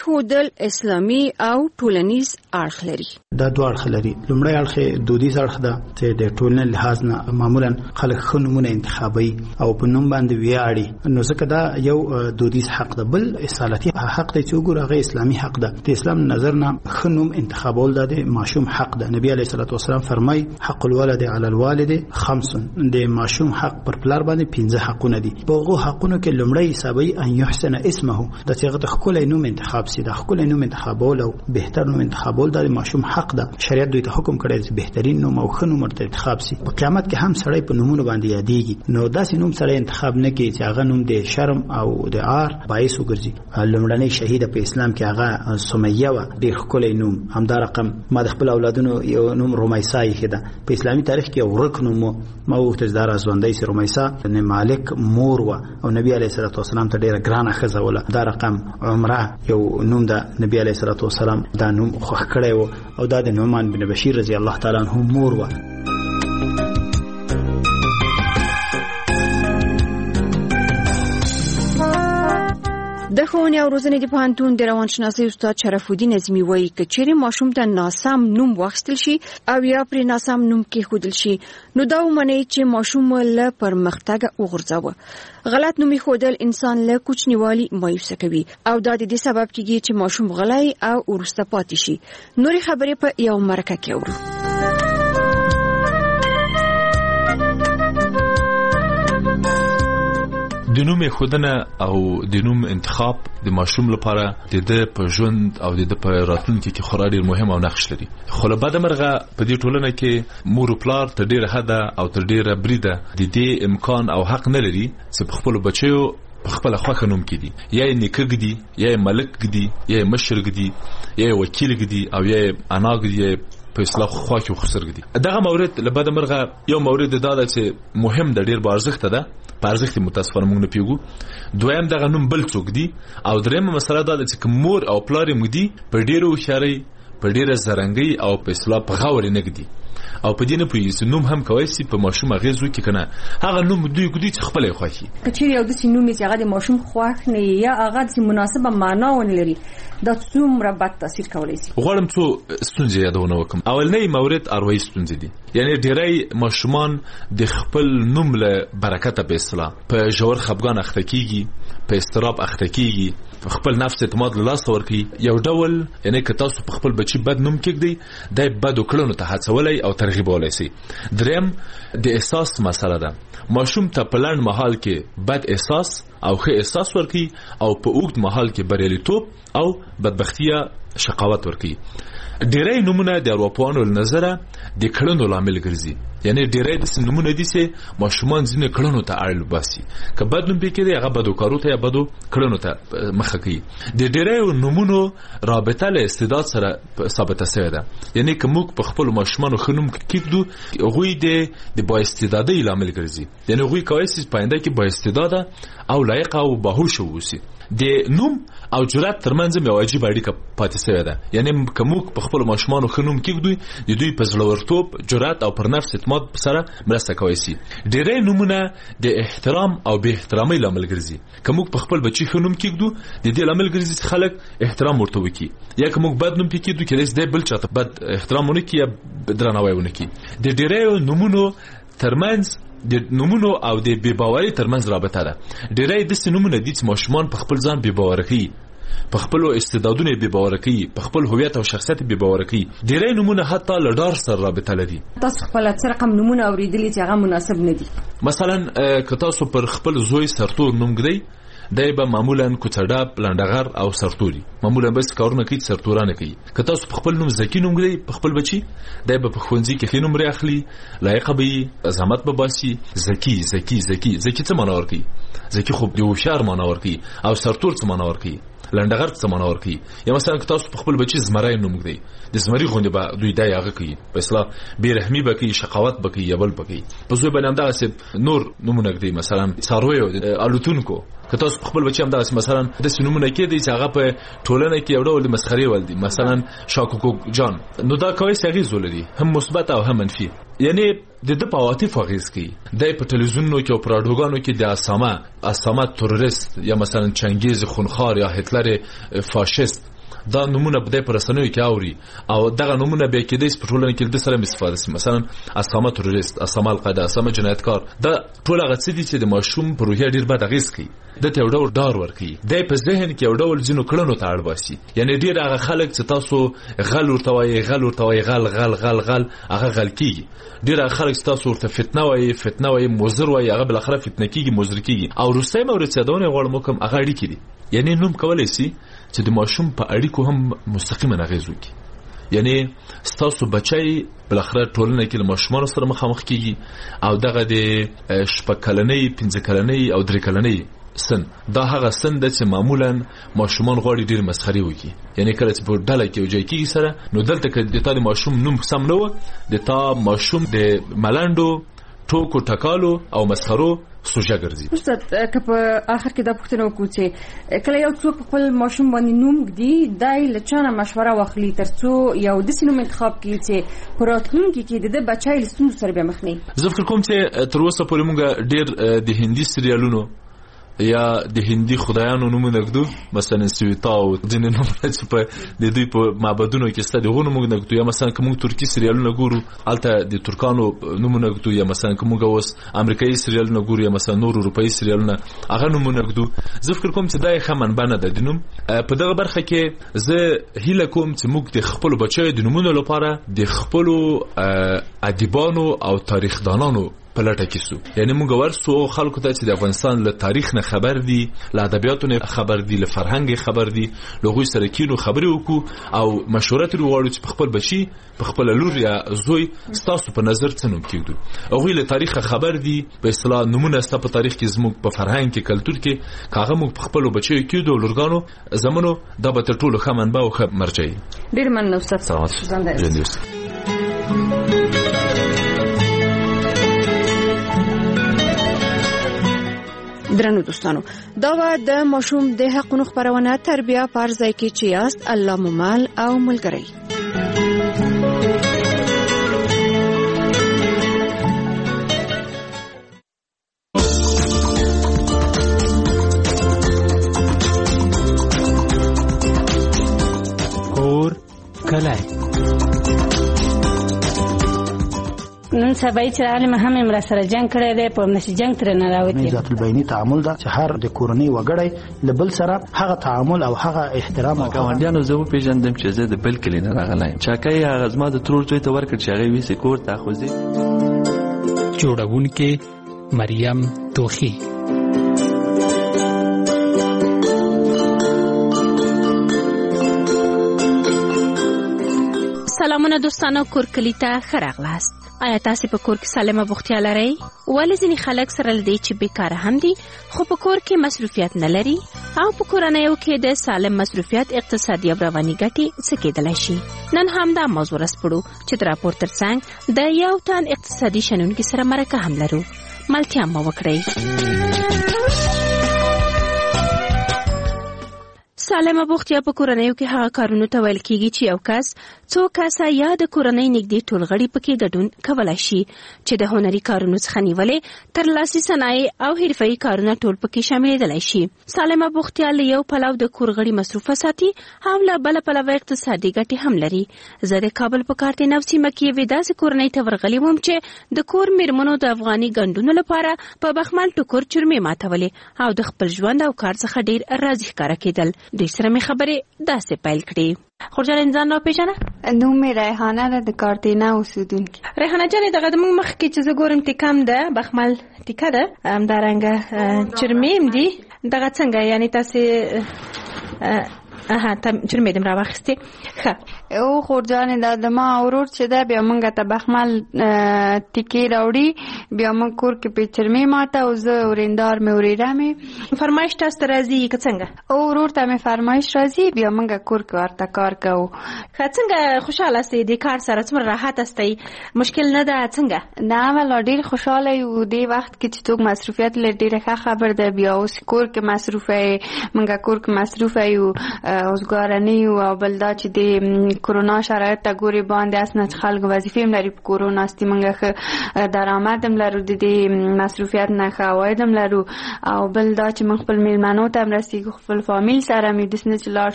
ښودل اسلامي او ټولنیز اړخ لري. دا دوه اړخ لري. لومړی اړخ دودیز اړخ ده چې د ټولنې لحاظ نه معمولا خلک ښه نومونه انتخابوي او په نوم باندې ویاړي، نو ځکه دا یو دودیز حق ده. بل اصالتي حق دی چې وګوره هغه اسلامي حق ده. د اسلام نظر نه ښه نوم انتخابول د ماشوم حق ده. نبی علیه الصلاه والسلام فرمای حق الولد علی الوالد خمس، د ماشوم حق پر پلار باندې 15 حقونه دي. په هغه حقونو کې لومړی حسابي ان يحسن اسمه، د چې د خپل نوم انتخاب سي، د خپل نوم انتخابول او بهتر نوم انتخابول د ماشوم حق ده. شریعت دوی ته حکم کړی چې بهترین نوم او ښه نوم ورته انتخاب سي. په قیامت کې هم سړی په نومونو باندې یادېږي، نو داسې نوم سړی انتخاب نه کوي چې هغه نوم د شرم او د عار باعث وګرځي. لومړنۍ شهیده په اسلام کې هغه سمیه و، ډېر ښکلی نوم. همدا رقم ما د خپل اولادونو یو نوم رومیسا یې ده. په اسلامي تاریخ کې ورک نوم ما وغوښتل چې دا راځوندی سي. رومیسا د مالک مور و او نبی علیه الصلاه والسلام ته ډېره ګرانه ښځه وله. دا رقم عمره یو نوم ده، نبی علیه الصلاه والسلام دا نوم خوښ کړی و او دا د نعمان بن بشیر رضی الله تعالی عنہ مور و. د ښوونې او روزنې د پوهنتون د روانشناسۍ استاد شرف الدین اعظمي وایي که چیرې ماشوم ته ناسم نوم واخیستل شي او یا پرې ناسم نوم کېښودل شي، نو دا ومنئ چې ماشوم له پرمختګه وغورځوه. غلط نوم ایښودل انسان له کوچنیوالي مایوسه کوي او دا د دې سبب کېږي چې ماشوم غلی او وروسته پاتې شي. نورې خبرې په یو مرکه کې اورو. د نوم خودنه او د نوم انتخاب د ماشوم لپاره د په ژوند او د په راتلونکي کې خورا ډیر مهم او نقش لري. خو له بده مرغه په دې ټولنه کې مور او پلار تر ډیره حده او تر ډیره بریده د دې امکان او حق نه لري چې په خپل بچیو په خپل خوښه نوم کړي. یا نیکه ګدي، یا ملک ګدي، یا مشر ګدي، یا وکیل ګدي او یا انا ګدي په اصلاح خواږه خسر ګدي. دغه مورد له بده مرغه یو مورد دا ده چې مهم د ډیر بارزښت ده، بارزښت متاسفانه موږ نه پیګو. دویم دغه نوم بل څوک دي او درېمه مسله دا ده چې مور او پلار موږ دي په ډیرو هوښیارۍ، په ډیره زرنګۍ او په اصلاح په غور نه ګدي او په دې نه پوهیږي نوم هم کوي چې په ماشوم اغیز وکړي کنه. هغه نوم دوی ګدي چې خپل خوښي کچېری او د نوم چې هغه د ماشوم خوښ نه یا هغه د مناسبه معنا ونه لري، دا څومره بد تاثیر کولی شي. غواړم څو ستونزې یادونه وکم. اولنۍ مورد اروایي ستونزې دي، یعنی ډیری ماشومان د خپل نوم له برکته په اصطلاح په ژور خپګان اخته کیږي، په استراب اخته کیږي، خپل نفس اعتماد له لاسه ورکړي. یو ډول یعنی که تاسو په خپل بچی بد نوم کېږدئ، د بد کړنو ته هڅولی او ترغیبولی شي. دریم د احساس مسله ده. ماشوم ته په لنډ مهال کې بد احساس او ښه احساس ورکړي او په اوږد مهال کې بریالیتوب او بدبختي شقاوت ورکړي. ډیری نمونه د اروپایانو له نظره د کړنو لامل ګرځي، یعنی ډیری د نمونه دي چې ماشومان ځینې کړنو ته اړ باسي، که بد نوم پکې دی هغه بدو کارو ته یا بدو کړنو ته مخه کوي. د ډیری نمونو رابطه له استعداد سره ثابته شوې ده، یعنی که موږ په خپل ماشومانو ښه نوم کېږدو هغوی د با استعدادۍ لامل ګرځي، یعنی هغوی کولی شي په آینده کې با استعداده او لایق او باهوشه واوسي. د نوم او جرأت ترمنځ یو عجیب اړیکه پاتې شوې ده، یعنی که موږ په خپل ماشومانو ښه نوم کېږدو د دوی په زړورتوب، جرأت او پر نفس اعتماد سره مرسته کولی شي. ډېری نومونه د احترام او بې احترامۍ لامل ګرځي. که موږ په خپل بچي ښه نوم کېږدو د دې لامل ګرځي چې خلک احترام ورته وکړي، یا که موږ بد نوم پې کېږدو کېدای شي دی بل چاته بد احترام ونه کړي یا درناوی ونه کړي. د ډېریو نومونو ترمنځ د نومونو او د بې باورۍ ترمنځ رابطه ده. ډېری داسې نومونه دي چې ماشومان په خپل ځان بې باوره کوي، په خپل استعدادونو بې باوره کوي، په خپل هویت او شخصیت بې باوره کوي. ډېری نومونه حتی له ډار سره رابطه لري. تاسو خپل څه رقم نومونه اوریدلي چې هغه مناسب نه دي؟ مثلا که تاسو پر خپل زوی سرتور نوم ږدئ، دی به معمولا کوڅډاپ، لنډغر او سرتوري معمولا بس کارونه کوي، سرتورانه کوي. که تاسو په خپل نوم زکی نوم ږدئ په خپل بچي، دی به په ښوونځي کې ښې نومرې اخلي، لایقه به وي، زحمت به باسي. زکی زکی زکی زکی څه معنا ورکوي؟ زکی خو د هوښیار معنا ورکوي. او سرتور څه معنا ورکوي؟ لنډغر څه معنا ورکوي. یا مثلا که تاسو په خپل بچي زمری نوم ږدئ، د زمري غوندې به دوی دا هغه کوي، په اصطلاح بې رحمي به کوي، شقاوت به کوي یا بل به کوي. په زوی باندې همدغسې نور نومونه ږدئ، مثلا څارویو، الوتونکو. که تاسو په خپل بچي همدغسې مثلا داسې نومونه کېدئ چې هغه په ټولنه کې یو ډول د مسخرې وړ دي، مثلا شاکوکو جان، نو دا کولی شي اغېز ولري، هم مثبت او هم منفي. یعنی د ده په عواطفو اغېز کوي. دی په تلویزیونونو کې او په راډیوګانو کې د اسامه تروریست یا مثلا چنګیز خونخوار یا هتلر فاشیست دا نمونه بده پر رسنیو کې اوري او دغه نمونه به کې د سپټولن کې د سره استفاده سي مثلا اسامه تروریست اسامه القاعده اسامه جنایتکار دا ټول هغه څه دي چې د ماشوم پر روحیه ډیر بد اغیز کوي د ته ډور ډار ورکي د په ذهن کې ډول جنو کړنو ته اړ باسي یعنی ډیر هغه خلک چې تاسو غل ورتوي غل هغه غل کیږي ډیر هغه خلک چې تاسو ورته فتنه وای مزر وای هغه بل اخره فتنه کیږي مزر کیږي او روسي مورد څدونه غوړم کوم هغه اړیکې دي یعنی نوم کولای شي چې د ماشوم په اړیکو هم مستقیما اغیز وکړي یعنی ستاسو بچي بل اخره ټولنه کې له ماشومان سره مخامخ کیږي او دغه د شپکلنۍ 15 کلنۍ او 3 کلنۍ سن دا هغه سن د چې معمولا ماشومان غواړي ډیر مسخري وکړي یعنی کله چې په ډله کې وځي کیږي سره نو دلته کې د تا د ماشوم نوم سم نه و د تا ماشوم د ملندو ټوکو ټکالو او مسخرو سوجا ګرځي استاد که په اخر کې دا پوښتنه وکړو چې کله یو څوک خپل ماشوم باندې نوم ږدي دای لچانه مشوره واخلي ترڅو یو د سینوم انتخاب کړي چې په راتلونکي کې د بچای لستون سره به مخ نه زه فکر کوم چې تر اوسه پورې موږ ډیر د هندي سریالونو یا د هندي خدایانو نومونه ږدو مثلا سویتا او ځینې نومونه چې په د دوی په معبدونو کې ستاسو دغه نومونه ږدو یا مثلا کوم ترکی سریالونه ګورو الته د ترکانو نومونه ږدو یا مثلا کوم اوس امریکایي سریالونه ګورو یا مثلا نور اروپایي سریالونه هغه نومونه ږدو زه فکر کوم چې دا ښه منبع نه ده د نوم په دغه برخه کې زه هیله کوم چې موږ د خپل بچو د نومونو لپاره د خپل ادیبانو او تاریخدانانو په لټه کې سو یعنی موږ ورسو خلکو ته چې د افغانستان له تاریخ نه خبر دي له ادبیاتو نه خبر دي له فرهنګ خبر دي لغوي سره کینو خبرې وکړو او مشوره تر وړو چې خپل بچي په خپل لور یا زوی ستاسو په نظر څه نوم کېږي هغه له تاریخ خبر دي په اصطلاح نمونه ست په تاریخ کې زموږ په فرهنګ کې کلچر کې کاغه موږ په خپل بچي کېدو لورګانو زمونو د به تر ټولو ښه منبع او ښه مرجع ډیر مننه استاد درنو دوستانو دا و د ماشوم د حقونو خبرونه تربیه پر ځای کې چې یاست الله ممال او ملګری اور کلای نن سبا چې عالم هم امر سره جنگ کړی دی په نشي جنگ تر نه راوتی ذات البینی تعامل دا چې هر د کورنۍ وګړی لبل سره هغه تعامل او هغه احترام او ګاونډیانو زه پیژندم چې زه د بل کلی نه راغلایم چاکای هغه زما د ترور دوی ته ورکړ چې هغه ویسي کور ته خوځي جوړونکې مریم توخی سلامونه دوستانو کور کلی ته خراغلاست آیا تاسو په کور کې سالمه بوختیا لرئ ولې ځینې خلک سره لدی چې بیکاره هم دي خو په کور کې مصروفیت نه لري او په کورنیو کې د سالم مصروفیت اقتصادي او رواني ګټې څه کېدلی شي نن هم دا موضوع راسپړو چې د راپور ترڅنګ د یو تن اقتصادي شنونکي سره مرکه هم لرو ملتیا مو وکړئ سالمه بوختیا په کورنیو کې هغه کارونه ته ویل کېږي چې یو کس څو کسه یا د کورنۍ نږدې ټول غړي پکې ګډون کولای شي چې د هنري کارونو څخه نیولې تر لاسي صنایع او حرفه‌ایي کارونه ټول پکې شاملېدلی شي سالمه بوختیا له یو پلو د کور غړي مصروفه ساتي او له بل پلوه اقتصادي ګټې هم لري زه د کابل په کارتې نو سیمه کې یوې داسې کورنۍ ته ورغلې وم چې د کور میرمنو د افغاني ګنډونو لپاره په بخمل ټوکر چرمې ماتولې او د خپل ژوند او کار څخه ډېر راضي ښکاره کېدل دوی سره مې خبرې داسې پیل کړې خورجان انسان را پیژنه نوم مې ریحانه ده د کارتینا اوسیدونکي ریحانه جانې دغه د موږ مخکې چې زه ګورم ټیکم ده بخمل ټیکه ده همدارنګه چرمې دي دغه څنګه یعنی تاسې چرمې دم را واخیستې ښه او خورجان دا د ما اورور چې ده بیا مونږ ته بخمل ټیکې راوړي بیا مونږ کور کې په چرمې ماته او زه ورېندار مې ورېره مې فرمایش تاسو ته راځي که څنګه او ورور ته مې فرمایش راځي بیا مونږ کور کې ورته کار کوو ښه څنګه خوشحاله استئ د کار سره څومره راحت استئ مشکل نه ده څنګه نه والا ډېر خوشحاله یو دې وخت کې چې څوک مصروفیت لري ډېره ښه خبر ده بیا اوس کور کې مصروفه مونږ کور کې مصروفه یو اوسګارنی او بل دا چې د کرونا شرایط ته ګوري باندې اسنه خلک وظیفې هم لري په کرونا ستې مونږ درآمد هم لرو د دې مصروفیت نه ښه عواید هم لرو او بل دا چې مونږ خپل میلمنو ته هم رسیږو خپل فامیل سره مې داسې نه چې لاړ